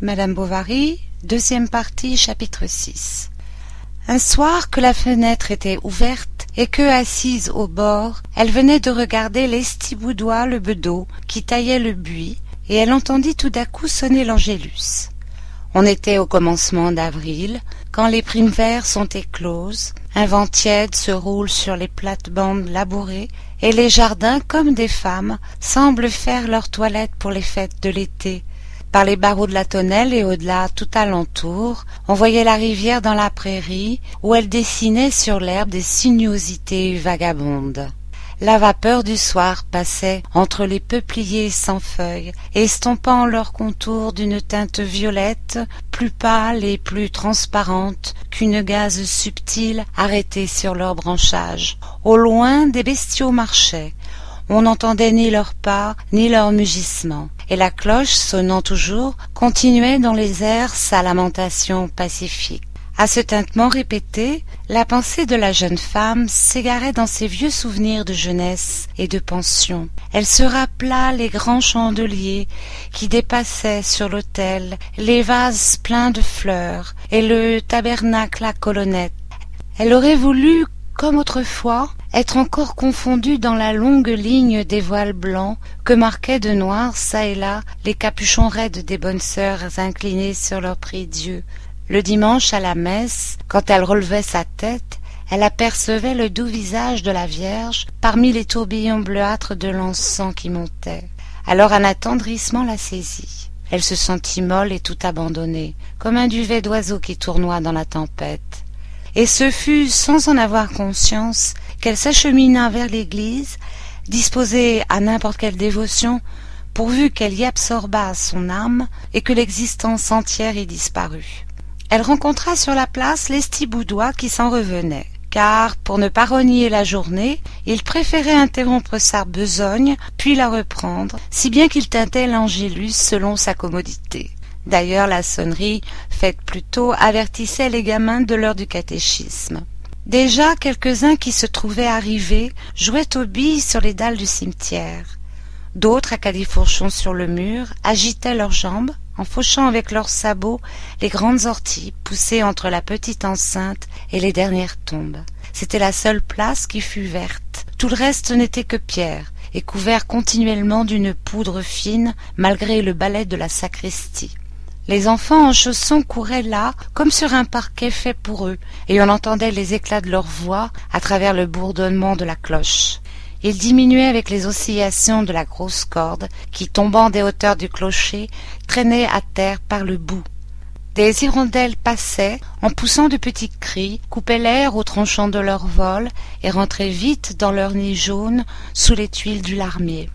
Madame Bovary, deuxième partie, chapitre 6. Un soir que la fenêtre était ouverte et que, assise au bord, elle venait de regarder Lestiboudois le bedeau qui taillait le buis, et elle entendit tout d'un coup sonner l'Angélus. On était au commencement d'avril, quand les primes-vers sont écloses, un vent tiède se roule sur les plates-bandes labourées, et les jardins, comme des femmes, semblent faire leur toilette pour les fêtes de l'été. Par les barreaux de la tonnelle et au-delà, tout alentour, on voyait la rivière dans la prairie, où elle dessinait sur l'herbe des sinuosités vagabondes. La vapeur du soir passait entre les peupliers sans feuilles, estompant leurs contours d'une teinte violette, plus pâle et plus transparente qu'une gaze subtile arrêtée sur leurs branchages. Au loin, des bestiaux marchaient. On n'entendait ni leurs pas, ni leurs mugissements, et la cloche, sonnant toujours, continuait dans les airs sa lamentation pacifique. À ce tintement répété, la pensée de la jeune femme s'égarait dans ses vieux souvenirs de jeunesse et de pension. Elle se rappela les grands chandeliers qui dépassaient sur l'autel, les vases pleins de fleurs et le tabernacle à colonnettes. Elle aurait voulu, comme autrefois, être encore confondue dans la longue ligne des voiles blancs que marquaient de noir çà et là les capuchons raides des bonnes sœurs inclinées sur leur prie-dieu. Le dimanche à la messe, quand elle relevait sa tête, elle apercevait le doux visage de la Vierge parmi les tourbillons bleuâtres de l'encens qui montait. Alors un attendrissement la saisit. Elle se sentit molle et tout abandonnée, comme un duvet d'oiseau qui tournoie dans la tempête. Et ce fut sans en avoir conscience qu'elle s'achemina vers l'église, disposée à n'importe quelle dévotion, pourvu qu'elle y absorbât son âme et que l'existence entière y disparût. Elle rencontra sur la place Lestiboudois qui s'en revenait, car, pour ne pas renier la journée, il préférait interrompre sa besogne, puis la reprendre, si bien qu'il tintait l'Angélus selon sa commodité. D'ailleurs, la sonnerie, faite plus tôt, avertissait les gamins de l'heure du catéchisme. Déjà, quelques-uns qui se trouvaient arrivés jouaient aux billes sur les dalles du cimetière. D'autres, à califourchon sur le mur, agitaient leurs jambes, en fauchant avec leurs sabots les grandes orties poussées entre la petite enceinte et les dernières tombes. C'était la seule place qui fût verte. Tout le reste n'était que pierre, et couvert continuellement d'une poudre fine, malgré le balai de la sacristie. Les enfants en chaussons couraient là, comme sur un parquet fait pour eux, et on entendait les éclats de leurs voix à travers le bourdonnement de la cloche. Il diminuait avec les oscillations de la grosse corde qui, tombant des hauteurs du clocher, traînait à terre par le bout. Des hirondelles passaient, en poussant de petits cris, coupaient l'air au tranchant de leur vol et rentraient vite dans leur nid jaune sous les tuiles du larmier.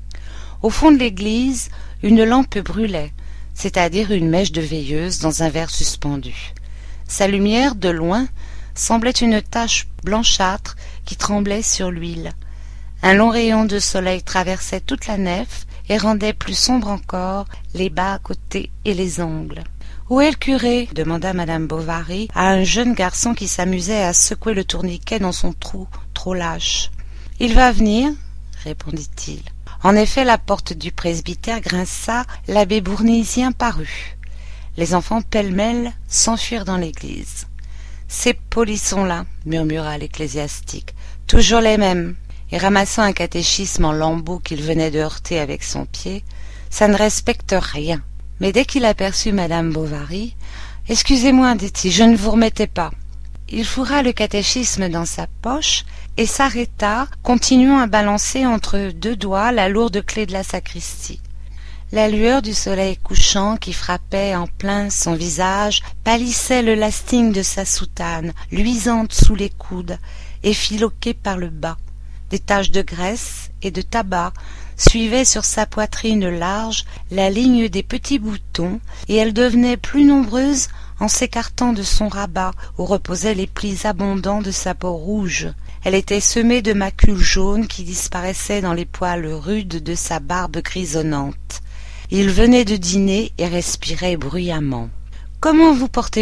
Au fond de l'église, une lampe brûlait, c'est-à-dire une mèche de veilleuse dans un verre suspendu. Sa lumière, de loin, semblait une tache blanchâtre qui tremblait sur l'huile. Un long rayon de soleil traversait toute la nef et rendait plus sombre encore les bas-côtés et les angles. « Où est le curé ?» demanda madame Bovary à un jeune garçon qui s'amusait à secouer le tourniquet dans son trou trop lâche. « Il va venir ?» répondit-il. En effet, la porte du presbytère grinça, l'abbé Bournisien parut. Les enfants pêle-mêle s'enfuirent dans l'église. « Ces polissons-là, murmura l'ecclésiastique, toujours les mêmes. » Et ramassant un catéchisme en lambeaux qu'il venait de heurter avec son pied, ça ne respecte rien. Mais dès qu'il aperçut madame Bovary, « Excusez-moi, dit-il, je ne vous remettais pas. » Il fourra le catéchisme dans sa poche et s'arrêta, continuant à balancer entre deux doigts la lourde clé de la sacristie. La lueur du soleil couchant qui frappait en plein son visage pâlissait le lasting de sa soutane, luisante sous les coudes, effiloquée par le bas. Des taches de graisse et de tabac suivaient sur sa poitrine large la ligne des petits boutons, et elle devenait plus nombreuse en s'écartant de son rabat où reposaient les plis abondants de sa peau rouge. Elle était semée de macules jaunes qui disparaissaient dans les poils rudes de sa barbe grisonnante. Il venait de dîner et respirait bruyamment. « Comment vous portez-vous »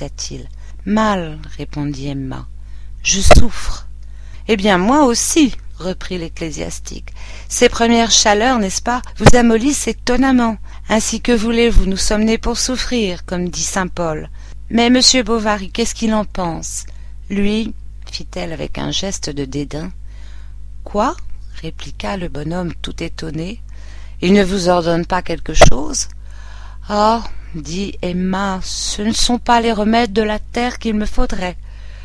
ajouta-t-il. « Mal, répondit Emma. « Je souffre. » « Eh bien, moi aussi, reprit l'ecclésiastique. Ces premières chaleurs, n'est-ce pas, vous amollissent étonnamment. Ainsi que voulez-vous, nous sommes nés pour souffrir, comme dit saint Paul. Mais monsieur Bovary, qu'est-ce qu'il en pense? Lui, fit-elle avec un geste de dédain. Quoi? Répliqua le bonhomme tout étonné. Il ne vous ordonne pas quelque chose? Ah, dit Emma, ce ne sont pas les remèdes de la terre qu'il me faudrait.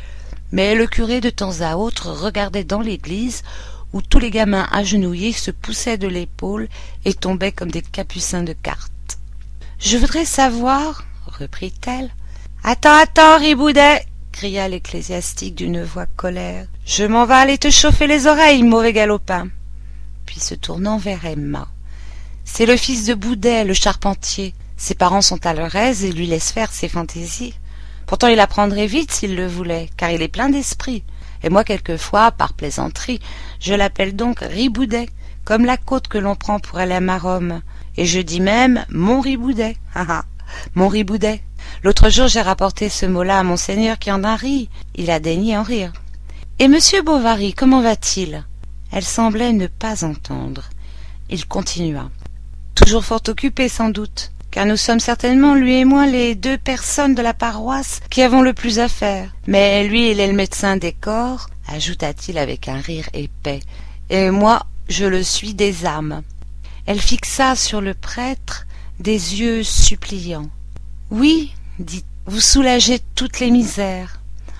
Mais le curé de temps à autre regardait dans l'église où tous les gamins agenouillés se poussaient de l'épaule et tombaient comme des capucins de cartes. Je voudrais savoir, reprit-elle. Attends, Riboudet, cria l'ecclésiastique d'une voix colère. Je m'en vais aller te chauffer les oreilles, mauvais galopin. Puis se tournant vers Emma. C'est le fils de Boudet, le charpentier. Ses parents sont à leur aise et lui laissent faire ses fantaisies. Pourtant il apprendrait vite s'il le voulait, car il est plein d'esprit. Et moi, quelquefois, par plaisanterie, je l'appelle donc Riboudet, comme la côte que l'on prend pour aller à Maromme. Et je dis même mon Riboudet. Mon Riboudet. L'autre jour, j'ai rapporté ce mot-là à monseigneur qui en a ri. Il a daigné en rire. Et monsieur Bovary, comment va-t-il? Elle semblait ne pas entendre. Il continua. Toujours fort occupé, sans doute, car nous sommes certainement, lui et moi, les deux personnes de la paroisse qui avons le plus à faire. Mais lui, il est le médecin des corps, ajouta-t-il avec un rire épais, et moi, je le suis des âmes. Elle fixa sur le prêtre des yeux suppliants. Oui, dit, vous soulagez toutes les misères.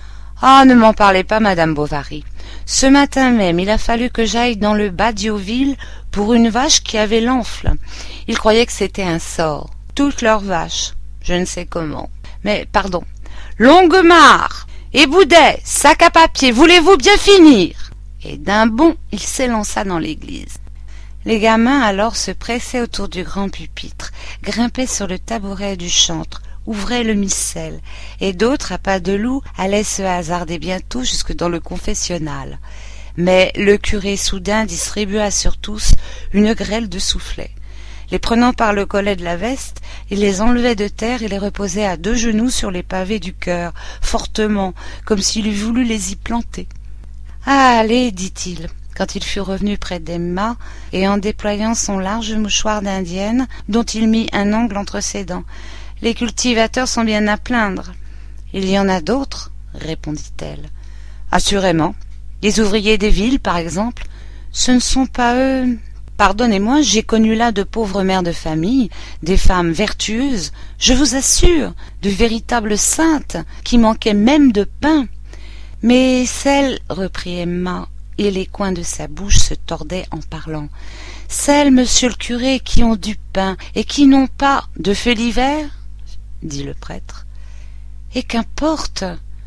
Ah, ne m'en parlez pas, madame Bovary. Ce matin même, il a fallu que j'aille dans le bas d'Yoville pour une vache qui avait l'enfle. Ils croyaient que c'était un sort. Toutes leurs vaches, je ne sais comment. Mais, pardon. Longuemare et Boudet, sac à papier, voulez-vous bien finir? Et d'un bond, il s'élança dans l'église. Les gamins alors se pressaient autour du grand pupitre, grimpaient sur le tabouret du chantre, ouvraient le missel, et d'autres, à pas de loup, allaient se hasarder bientôt jusque dans le confessionnal. Mais le curé soudain distribua sur tous une grêle de soufflets. Les prenant par le collet de la veste, il les enlevait de terre et les reposait à deux genoux sur les pavés du chœur, fortement, comme s'il eût voulu les y planter. « Ah, allez, dit-il, quand il fut revenu près d'Emma, et en déployant son large mouchoir d'indienne, dont il mit un ongle entre ses dents. « Les cultivateurs sont bien à plaindre. »« Il y en a d'autres, » répondit-elle. « Assurément. Les ouvriers des villes, par exemple. Ce ne sont pas eux... » Pardonnez-moi, j'ai connu là de pauvres mères de famille, des femmes vertueuses, je vous assure, de véritables saintes, qui manquaient même de pain. Mais celles, reprit Emma, et les coins de sa bouche se tordaient en parlant, celles, monsieur le curé, qui ont du pain, et qui n'ont pas de feu l'hiver, dit le prêtre. Et qu'importe?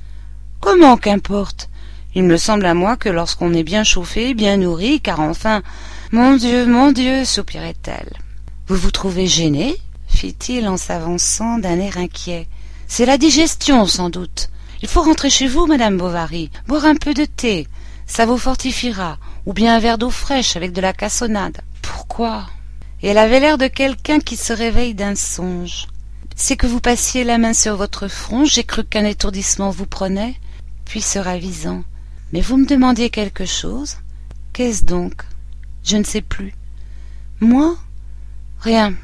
Comment qu'importe? Il me semble à moi que lorsqu'on est bien chauffé, bien nourri, car enfin... Mon Dieu, soupirait-elle. Vous vous trouvez gêné? Fit-il en s'avançant d'un air inquiet. C'est la digestion, sans doute. Il faut rentrer chez vous, madame Bovary, boire un peu de thé, ça vous fortifiera, ou bien un verre d'eau fraîche avec de la cassonade. Pourquoi? Et elle avait l'air de quelqu'un qui se réveille d'un songe. C'est que vous passiez la main sur votre front, j'ai cru qu'un étourdissement vous prenait, puis se ravisant. Mais vous me demandiez quelque chose? Qu'est-ce donc? Je ne sais plus. Moi? Rien,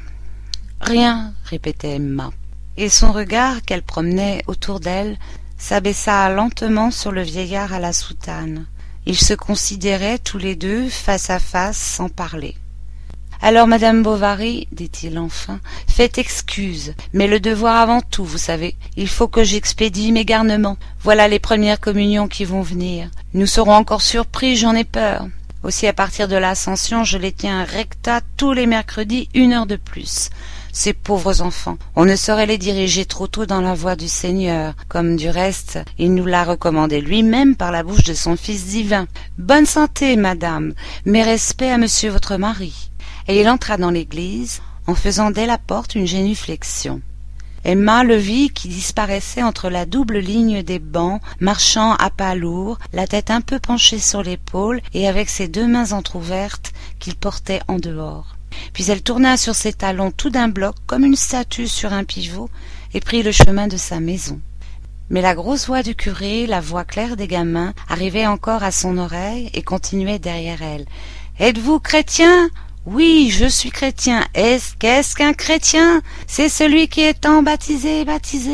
répétait Emma. Et son regard qu'elle promenait autour d'elle s'abaissa lentement sur le vieillard à la soutane. Ils se considéraient tous les deux face à face sans parler. Alors, madame Bovary, dit-il enfin, faites excuse, mais le devoir avant tout, vous savez. Il faut que j'expédie mes garnements. Voilà les premières communions qui vont venir. Nous serons encore surpris, j'en ai peur. Aussi, à partir de l'Ascension, je les tiens recta tous les mercredis 1 heure de plus. Ces pauvres enfants, on ne saurait les diriger trop tôt dans la voie du Seigneur, comme du reste, il nous l'a recommandé lui-même par la bouche de son Fils divin. Bonne santé, madame, mes respects à monsieur votre mari. Et il entra dans l'église, en faisant dès la porte une génuflexion. Emma le vit qui disparaissait entre la double ligne des bancs, marchant à pas lourds, la tête un peu penchée sur l'épaule et avec ses 2 mains entr'ouvertes qu'il portait en dehors. Puis elle tourna sur ses talons tout d'un bloc comme une statue sur un pivot et prit le chemin de sa maison. Mais la grosse voix du curé, la voix claire des gamins, arrivait encore à son oreille et continuait derrière elle. « Êtes-vous chrétien ? Oui, je suis chrétien. Qu'est-ce qu'un chrétien ? C'est celui qui étant baptisé. »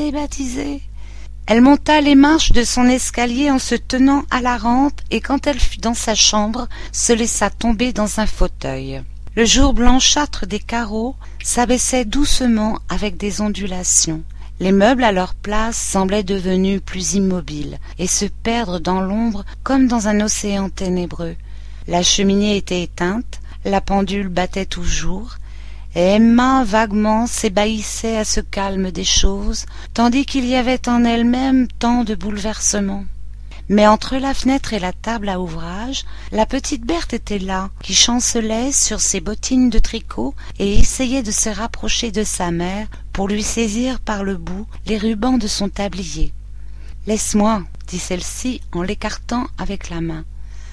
Elle monta les marches de son escalier en se tenant à la rampe et quand elle fut dans sa chambre, se laissa tomber dans un fauteuil. Le jour blanchâtre des carreaux s'abaissait doucement avec des ondulations. Les meubles à leur place semblaient devenus plus immobiles et se perdre dans l'ombre comme dans un océan ténébreux. La cheminée était éteinte, la pendule battait toujours, et Emma vaguement s'ébahissait à ce calme des choses, tandis qu'il y avait en elle-même tant de bouleversements. Mais entre la fenêtre et la table à ouvrage, la petite Berthe était là, qui chancelait sur ses bottines de tricot et essayait de se rapprocher de sa mère pour lui saisir par le bout les rubans de son tablier. « Laisse-moi, » dit celle-ci en l'écartant avec la main.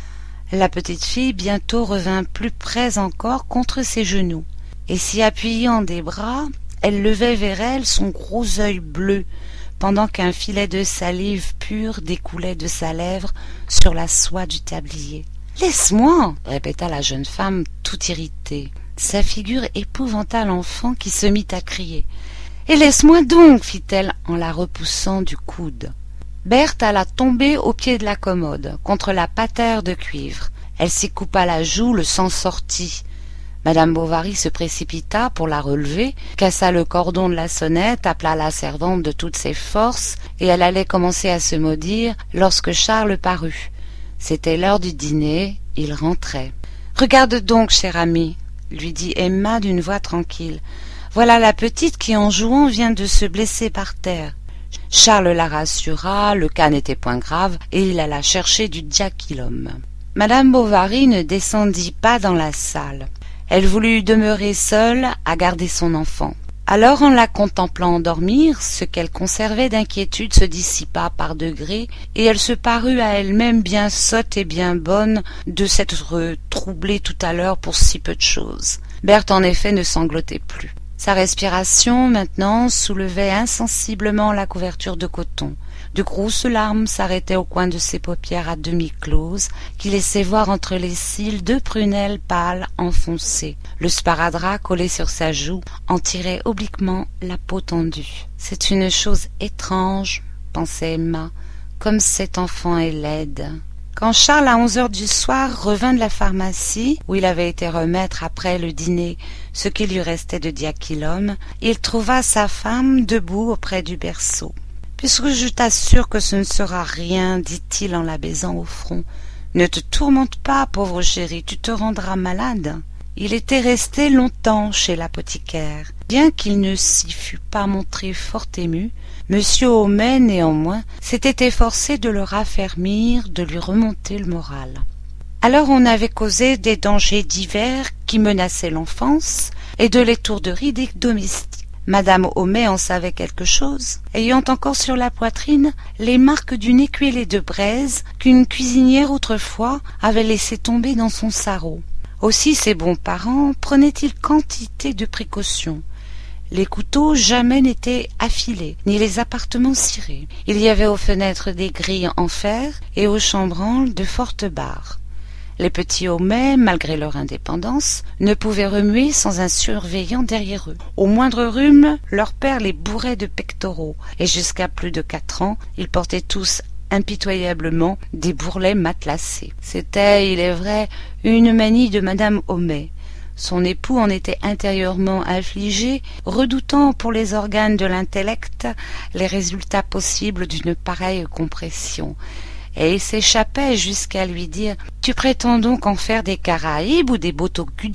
La petite fille bientôt revint plus près encore contre ses genoux, et s'y appuyant des bras, elle levait vers elle son gros œil bleu, pendant qu'un filet de salive pure découlait de sa lèvre sur la soie du tablier. « Laisse-moi » répéta la jeune femme tout irritée. Sa figure épouvanta l'enfant qui se mit à crier. « Et laisse-moi donc » fit-elle en la repoussant du coude. Berthe alla tomber au pied de la commode, contre la patère de cuivre. Elle s'y coupa la joue, le sang sortit. Madame Bovary se précipita pour la relever, cassa le cordon de la sonnette, appela la servante de toutes ses forces, et elle allait commencer à se maudire lorsque Charles parut. C'était l'heure du dîner, il rentrait. « Regarde donc, chère amie, » lui dit Emma d'une voix tranquille. « Voilà la petite qui, en jouant, vient de se blesser par terre. » Charles la rassura, le cas n'était point grave, et il alla chercher du diachylum. Madame Bovary ne descendit pas dans la salle. Elle voulut demeurer seule à garder son enfant. Alors, en la contemplant dormir, ce qu'elle conservait d'inquiétude se dissipa par degrés, et elle se parut à elle-même bien sotte et bien bonne de s'être troublée tout à l'heure pour si peu de choses. Berthe, en effet, ne sanglotait plus. Sa respiration, maintenant, soulevait insensiblement la couverture de coton. De grosses larmes s'arrêtaient au coin de ses paupières à demi closes, qui laissaient voir entre les cils deux prunelles pâles enfoncées. Le sparadrap collé sur sa joue en tirait obliquement la peau tendue. « C'est une chose étrange, » pensait Emma, « comme cet enfant est laide. » Quand Charles, à 11 heures du soir, revint de la pharmacie, où il avait été remettre après le dîner ce qui lui restait de diachylum, il trouva sa femme debout auprès du berceau. « Puisque je t'assure que ce ne sera rien, dit-il en la baisant au front, ne te tourmente pas, pauvre chérie, tu te rendras malade. » Il était resté longtemps chez l'apothicaire. Bien qu'il ne s'y fût pas montré fort ému, Monsieur Homais, néanmoins, s'était efforcé de le raffermir, de lui remonter le moral. Alors on avait causé des dangers divers qui menaçaient l'enfance et de l'étourderie des domestiques. Madame Homais en savait quelque chose, ayant encore sur la poitrine les marques d'une écuellée de braise qu'une cuisinière autrefois avait laissé tomber dans son sarrau. Aussi ses bons parents prenaient-ils quantité de précautions. Les couteaux jamais n'étaient affilés, ni les appartements cirés. Il y avait aux fenêtres des grilles en fer et aux chambranles de fortes barres. Les petits Homais, malgré leur indépendance, ne pouvaient remuer sans un surveillant derrière eux. Au moindre rhume, leur père les bourrait de pectoraux, et jusqu'à plus de 4 ans, ils portaient tous impitoyablement des bourrelets matelassés. C'était, il est vrai, une manie de madame Homais. Son époux en était intérieurement affligé, redoutant pour les organes de l'intellect les résultats possibles d'une pareille compression. Et il s'échappait jusqu'à lui dire « Tu prétends donc en faire des Caraïbes ou des Botocudos ?»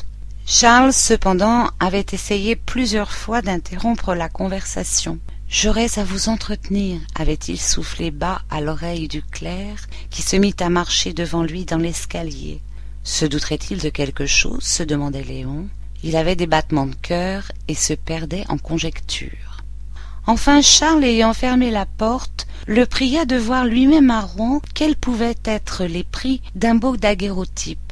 Charles, cependant, avait essayé plusieurs fois d'interrompre la conversation. « J'aurais à vous entretenir, » avait-il soufflé bas à l'oreille du clerc, qui se mit à marcher devant lui dans l'escalier. Se douterait-il de quelque chose, se demandait Léon. Il avait des battements de cœur et se perdait en conjectures. Enfin, Charles, ayant fermé la porte, le pria de voir lui-même à Rouen quels pouvaient être les prix d'un beau daguerreotype.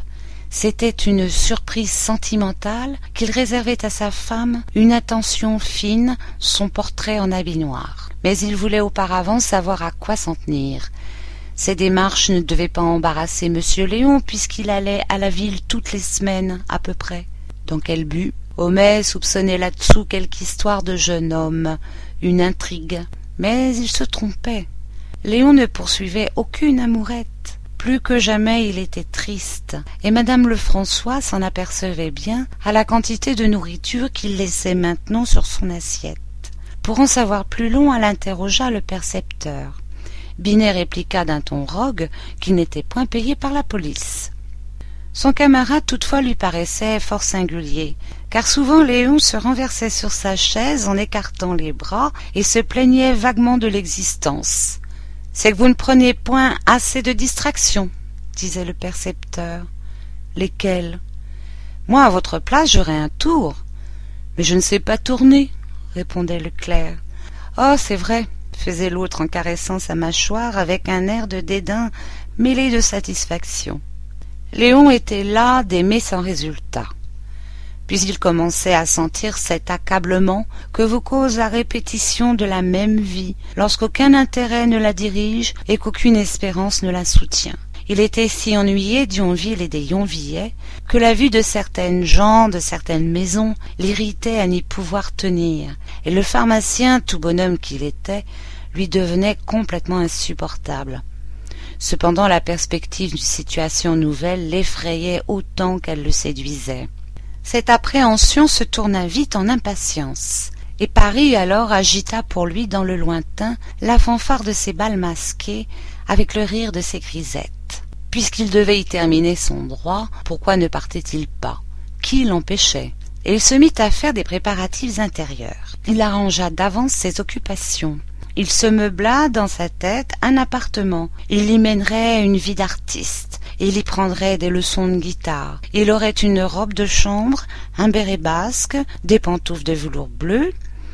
C'était une surprise sentimentale qu'il réservait à sa femme, une attention fine, son portrait en habit noir. Mais il voulait auparavant savoir à quoi s'en tenir. Ces démarches ne devaient pas embarrasser M. Léon, puisqu'il allait à la ville toutes les semaines, à peu près. Donc elle but. Homais soupçonnait là-dessous quelque histoire de jeune homme, une intrigue. Mais il se trompait. Léon ne poursuivait aucune amourette. Plus que jamais il était triste, et madame Lefrançois s'en apercevait bien à la quantité de nourriture qu'il laissait maintenant sur son assiette. Pour en savoir plus long, elle interrogea le percepteur. Binet répliqua d'un ton rogue qu'il n'était point payé par la police. Son camarade toutefois lui paraissait fort singulier, car souvent Léon se renversait sur sa chaise en écartant les bras et se plaignait vaguement de l'existence. « C'est que vous ne prenez point assez de distractions, » disait le percepteur. « Lesquelles ? Moi, à votre place, j'aurais un tour. »« Mais je ne sais pas tourner, » répondait le clerc. « Oh, c'est vrai, » faisait l'autre en caressant sa mâchoire avec un air de dédain mêlé de satisfaction. Léon était las d'aimer sans résultat. Puis il commençait à sentir cet accablement que vous cause la répétition de la même vie, lorsqu'aucun intérêt ne la dirige et qu'aucune espérance ne la soutient. Il était si ennuyé d'Yonville et des Yonvillais que la vue de certaines gens, de certaines maisons, l'irritait à n'y pouvoir tenir, et le pharmacien, tout bonhomme qu'il était, lui devenait complètement insupportable. Cependant la perspective d'une situation nouvelle l'effrayait autant qu'elle le séduisait. Cette appréhension se tourna vite en impatience, et Paris alors agita pour lui dans le lointain la fanfare de ses bals masqués avec le rire de ses grisettes. Puisqu'il devait y terminer son droit, pourquoi ne partait-il pas? Qui l'empêchait? Et il se mit à faire des préparatifs intérieurs. Il arrangea d'avance ses occupations. Il se meubla dans sa tête un appartement. Il y mènerait une vie d'artiste. Il y prendrait des leçons de guitare. Il aurait une robe de chambre, un béret basque, des pantoufles de velours bleu,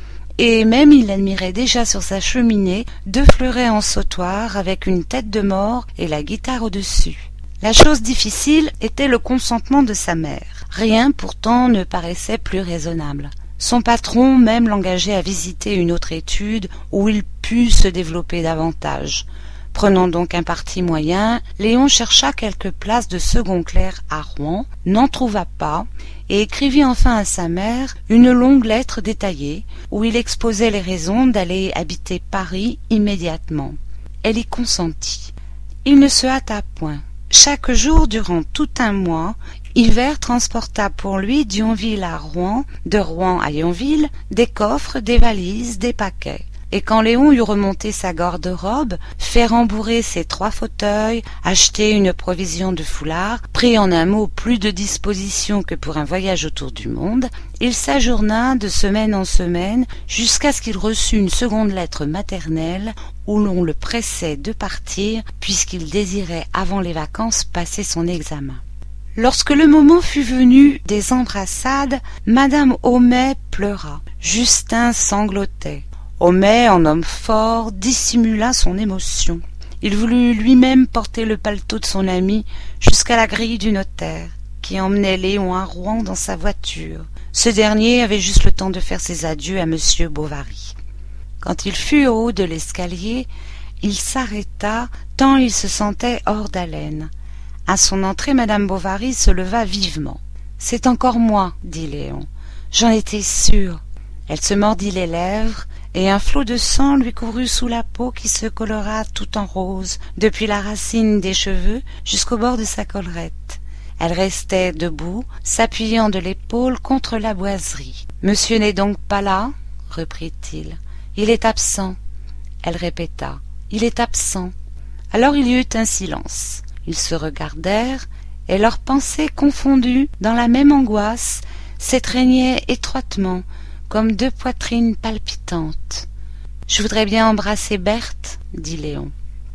et même il admirait déjà sur sa cheminée deux fleurets en sautoir avec une tête de mort et la guitare au-dessus. La chose difficile était le consentement de sa mère. Rien pourtant ne paraissait plus raisonnable. Son patron même l'engageait à visiter une autre étude où il pût se développer davantage. Prenant donc un parti moyen, Léon chercha quelques places de second clerc à Rouen, n'en trouva pas, et écrivit enfin à sa mère une longue lettre détaillée, où il exposait les raisons d'aller habiter Paris immédiatement. Elle y consentit. Il ne se hâta point. Chaque jour, durant tout un mois, Hivert transporta pour lui d'Yonville à Rouen, de Rouen à Yonville, des coffres, des valises, des paquets. Et quand Léon eut remonté sa garde-robe, fait rembourrer ses 3 fauteuils, acheté une provision de foulards, pris en un mot plus de dispositions que pour un voyage autour du monde, il s'ajourna de semaine en semaine jusqu'à ce qu'il reçût une seconde lettre maternelle où l'on le pressait de partir puisqu'il désirait avant les vacances passer son examen. Lorsque le moment fut venu des embrassades, madame Homais pleura. Justin sanglotait. Homais, en homme fort, dissimula son émotion. Il voulut lui-même porter le paletot de son ami jusqu'à la grille du notaire, qui emmenait Léon à Rouen dans sa voiture. Ce dernier avait juste le temps de faire ses adieux à monsieur Bovary. Quand il fut au haut de l'escalier, il s'arrêta tant il se sentait hors d'haleine. À son entrée, madame Bovary se leva vivement. « C'est encore moi, dit Léon. J'en étais sûre. » Elle se mordit les lèvres, et un flot de sang lui courut sous la peau qui se colora tout en rose, depuis la racine des cheveux jusqu'au bord de sa collerette. Elle restait debout, s'appuyant de l'épaule contre la boiserie. « Monsieur n'est donc pas là ?» reprit-il. « Il est absent. » Elle répéta. « Il est absent. » Alors il y eut un silence. Ils se regardèrent, et leurs pensées confondues dans la même angoisse s'étreignaient étroitement, comme 2 poitrines palpitantes. « Je voudrais bien embrasser Berthe, » dit Léon.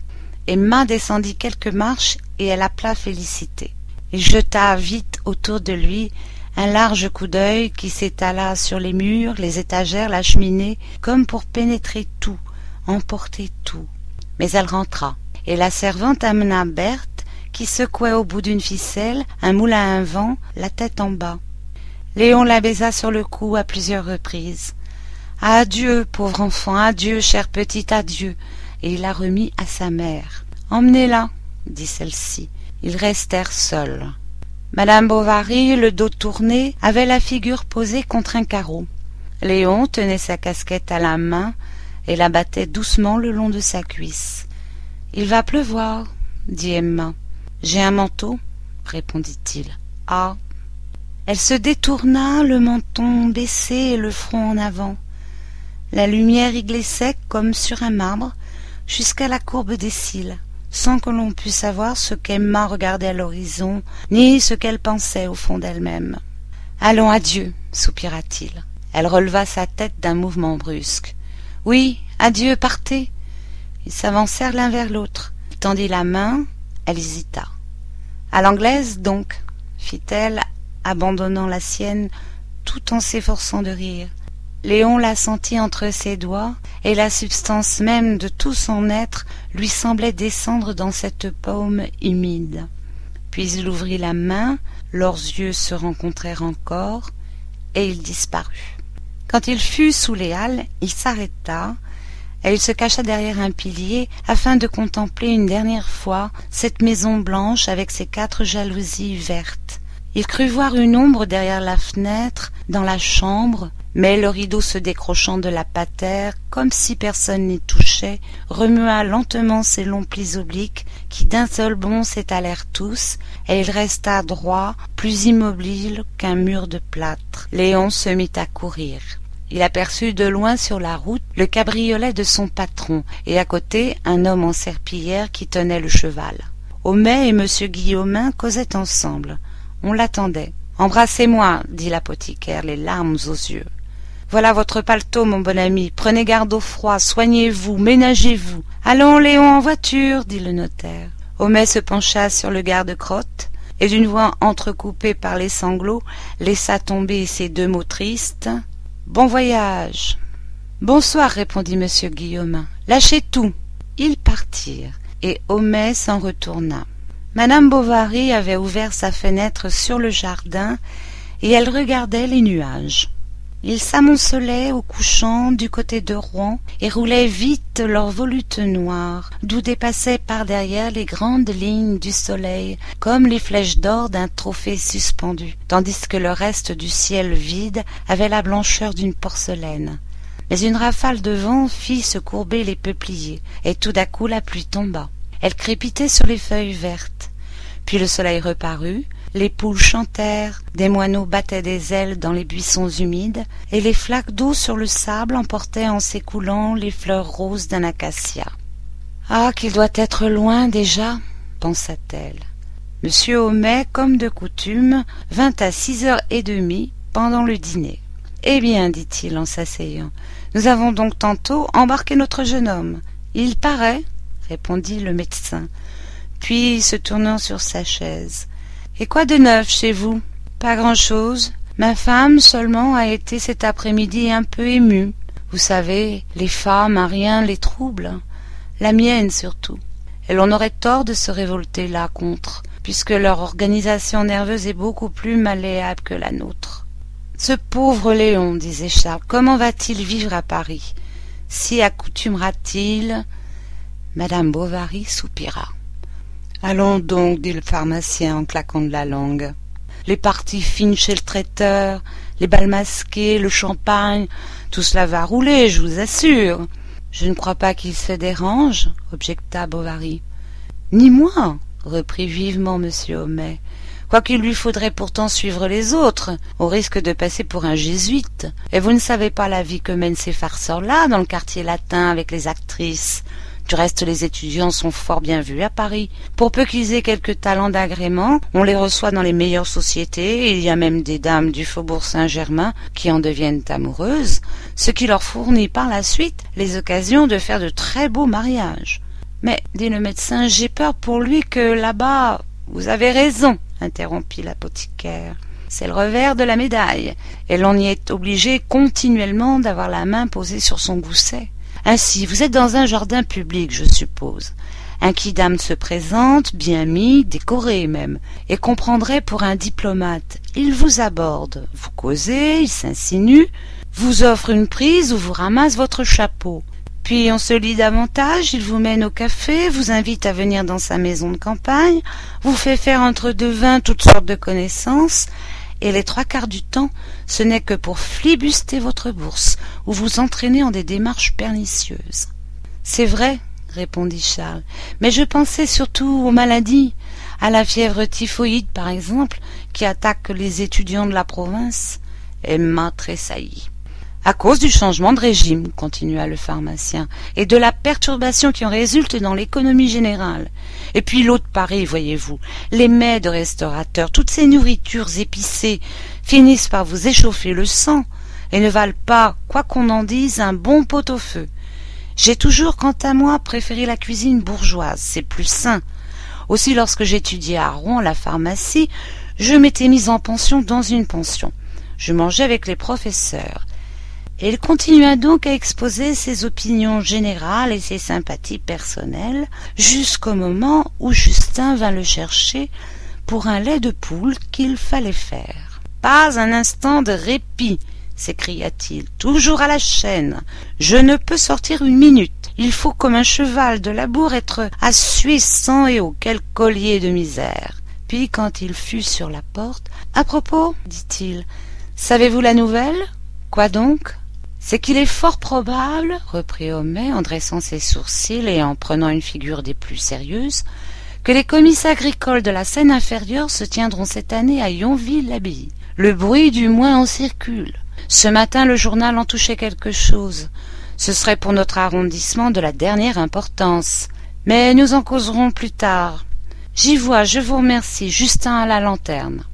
Emma descendit quelques marches et elle appela Félicité. Il jeta vite autour de lui un large coup d'œil qui s'étala sur les murs, les étagères, la cheminée, comme pour pénétrer tout, emporter tout. Mais elle rentra, et la servante amena Berthe, qui secouait au bout d'une ficelle un moulin à vent, la tête en bas. Léon la baisa sur le cou à plusieurs reprises. « Adieu, pauvre enfant, adieu, chère petite, adieu !» Et il la remit à sa mère. « Emmenez-la !» dit celle-ci. Ils restèrent seuls. Madame Bovary, le dos tourné, avait la figure posée contre un carreau. Léon tenait sa casquette à la main et la battait doucement le long de sa cuisse. « Il va pleuvoir, » dit Emma. « J'ai un manteau, » répondit-il. « Ah !» Elle se détourna, le menton baissé et le front en avant. La lumière y glissait comme sur un marbre jusqu'à la courbe des cils, sans que l'on pût savoir ce qu'Emma regardait à l'horizon, ni ce qu'elle pensait au fond d'elle-même. « Allons, adieu !» soupira-t-il. Elle releva sa tête d'un mouvement brusque. « Oui, adieu, partez !» Ils s'avancèrent l'un vers l'autre. Il tendit la main, elle hésita. « À l'anglaise, donc ?» fit-elle, abandonnant la sienne, tout en s'efforçant de rire. Léon la sentit entre ses doigts, et la substance même de tout son être lui semblait descendre dans cette paume humide. Puis il ouvrit la main, leurs yeux se rencontrèrent encore, et il disparut. Quand il fut sous les halles, il s'arrêta, et il se cacha derrière un pilier afin de contempler une dernière fois cette maison blanche avec ses 4 jalousies vertes. Il crut voir une ombre derrière la fenêtre, dans la chambre, mais le rideau se décrochant de la patère, comme si personne n'y touchait, remua lentement ses longs plis obliques qui d'un seul bond s'étalèrent tous, et il resta droit, plus immobile qu'un mur de plâtre. Léon se mit à courir. Il aperçut de loin sur la route le cabriolet de son patron, et à côté un homme en serpillière qui tenait le cheval. Homais et M. Guillaumin causaient ensemble. On l'attendait. « Embrassez-moi, » dit l'apothicaire, les larmes aux yeux. « Voilà votre paletot, mon bon ami. Prenez garde au froid, soignez-vous, ménagez-vous. »« Allons, Léon, en voiture, » dit le notaire. Homais se pencha sur le garde-crotte, et d'une voix entrecoupée par les sanglots, laissa tomber ces 2 mots tristes. « Bon voyage !»« Bonsoir, » répondit M. Guillaumin. « Lâchez tout !» Ils partirent, et Homais s'en retourna. Madame Bovary avait ouvert sa fenêtre sur le jardin, et elle regardait les nuages. Ils s'amoncelaient au couchant du côté de Rouen et roulaient vite leurs volutes noires, d'où dépassaient par derrière les grandes lignes du soleil, comme les flèches d'or d'un trophée suspendu, tandis que le reste du ciel vide avait la blancheur d'une porcelaine. Mais une rafale de vent fit se courber les peupliers, et tout d'un coup la pluie tomba. Elle crépitait sur les feuilles vertes. Puis le soleil reparut, les poules chantèrent, des moineaux battaient des ailes dans les buissons humides, et les flaques d'eau sur le sable emportaient en s'écoulant les fleurs roses d'un acacia. « Ah, qu'il doit être loin déjà !» pensa-t-elle. Monsieur Homais, comme de coutume, vint à 6h30 pendant le dîner. « Eh bien, dit-il en s'asseyant, nous avons donc tantôt embarqué notre jeune homme. Il paraît, répondit le médecin, puis se tournant sur sa chaise. « Et quoi de neuf chez vous ?»« Pas grand-chose. Ma femme seulement a été cet après-midi un peu émue. Vous savez, les femmes, à rien les trouble. La mienne surtout. Et l'on aurait tort de se révolter là contre, puisque leur organisation nerveuse est beaucoup plus malléable que la nôtre. »« Ce pauvre Léon, disait Charles, comment va-t-il vivre à Paris? S'y accoutumera-t-il ?» Madame Bovary soupira. « Allons donc, dit le pharmacien en claquant de la langue. Les parties fines chez le traiteur, les bals masqués, le champagne, tout cela va rouler, je vous assure. »« Je ne crois pas qu'il se dérange, » objecta Bovary. « Ni moi, » reprit vivement M. Homais, « quoiqu'il lui faudrait pourtant suivre les autres, au risque de passer pour un jésuite. Et vous ne savez pas la vie que mènent ces farceurs-là dans le quartier latin avec les actrices. Du reste, les étudiants sont fort bien vus à Paris. Pour peu qu'ils aient quelques talents d'agrément, on les reçoit dans les meilleures sociétés, et il y a même des dames du faubourg Saint-Germain qui en deviennent amoureuses, ce qui leur fournit par la suite les occasions de faire de très beaux mariages. Mais, dit le médecin, j'ai peur pour lui que là-bas... Vous avez raison, interrompit l'apothicaire. C'est le revers de la médaille, et l'on y est obligé continuellement d'avoir la main posée sur son gousset. Ainsi, vous êtes dans un jardin public, je suppose. Un quidam se présente, bien mis, décoré même, et qu'on prendrait pour un diplomate. Il vous aborde, vous causez, il s'insinue, vous offre une prise ou vous ramasse votre chapeau. Puis on se lie davantage, il vous mène au café, vous invite à venir dans sa maison de campagne, vous fait faire entre deux vins toutes sortes de connaissances, et les 3/4 du temps, ce n'est que pour flibuster votre bourse ou vous entraîner en des démarches pernicieuses. C'est vrai, répondit Charles, mais je pensais surtout aux maladies, à la fièvre typhoïde par exemple, qui attaque les étudiants de la province. Emma tressaillit. À cause du changement de régime, continua le pharmacien, et de la perturbation qui en résulte dans l'économie générale. Et puis l'eau de Paris, voyez-vous, les mets de restaurateurs, toutes ces nourritures épicées finissent par vous échauffer le sang et ne valent pas, quoi qu'on en dise, un bon pot-au-feu. J'ai toujours, quant à moi, préféré la cuisine bourgeoise, c'est plus sain. Aussi, lorsque j'étudiais à Rouen la pharmacie, je m'étais mise en pension dans une pension. Je mangeais avec les professeurs. Et il continua donc à exposer ses opinions générales et ses sympathies personnelles jusqu'au moment où Justin vint le chercher pour un lait de poule qu'il fallait faire. « Pas un instant de répit !» s'écria-t-il, « toujours à la chaîne. Je ne peux sortir une minute. Il faut comme un cheval de labour être à suer sang et eau. Quel collier de misère !» Puis quand il fut sur la porte, « À propos, dit-il, savez-vous la nouvelle ? » « Quoi donc ? » « C'est qu'il est fort probable, reprit Homais en dressant ses sourcils et en prenant une figure des plus sérieuses, que les comices agricoles de la Seine-Inférieure se tiendront cette année à Yonville-l'Abbaye. Le bruit du moins en circule. Ce matin le journal en touchait quelque chose. Ce serait pour notre arrondissement de la dernière importance. Mais nous en causerons plus tard. J'y vois, je vous remercie, Justin à la lanterne.